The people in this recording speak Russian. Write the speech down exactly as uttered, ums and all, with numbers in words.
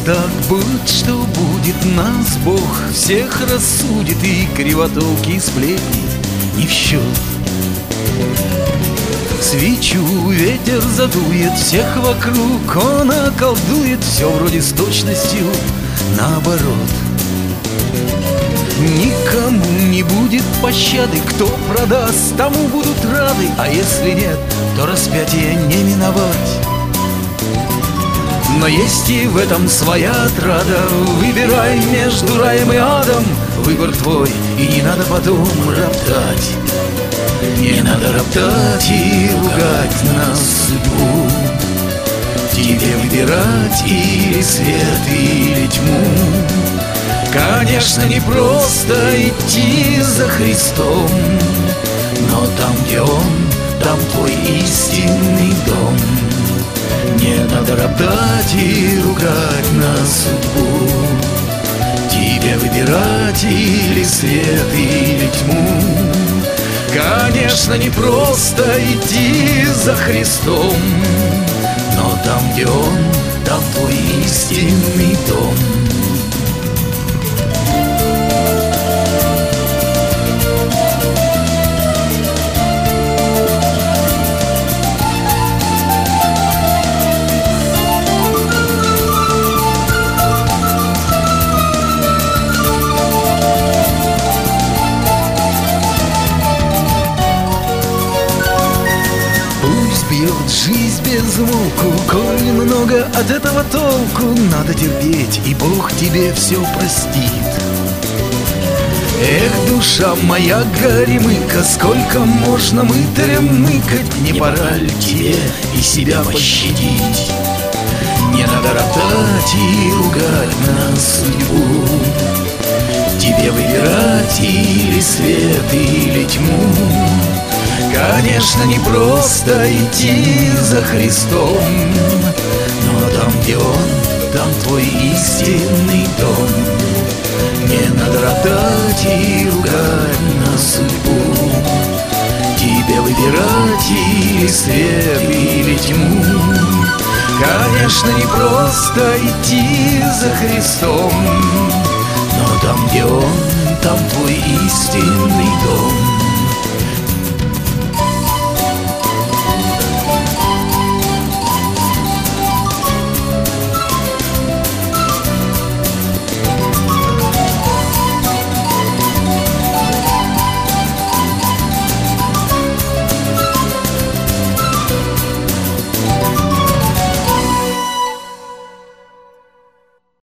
так будет, что будет, нас Бог всех рассудит, и кривотолки и сплетни не в счет. Свечу ветер задует, всех вокруг он околдует, все вроде с точностью наоборот. Никому не будет пощады, кто продаст, тому будут рады, а если нет, то распятие не миновать. Но есть и в этом своя отрада, выбирай между раем и адом, выбор твой, и не надо потом роптать. Не надо роптать и ругать на судьбу. Тебе выбирать или свет, или тьму. Конечно, не просто идти за Христом, но там, где Он, там твой истинный дом. Не надо роптать и ругать на судьбу. Тебе выбирать или свет, или тьму. Конечно, не просто идти за Христом, но там, где Он, там твой истинный дом. Бьет жизнь без звуку, коль много от этого толку, надо терпеть, и Бог тебе все простит. Эх, душа моя горемыка, сколько можно мытарем мыкать, не пора ли тебе и себя пощадить? Не надо роптать и ругать на судьбу. Тебе выбирать или свет, или тьму. Конечно, не просто идти за Христом, но там, где Он, там твой истинный дом. Не надо роптать и ругать на судьбу. Тебе выбирать или свет, или тьму. Конечно, не просто идти за Христом, но там, где Он, там твой истинный дом.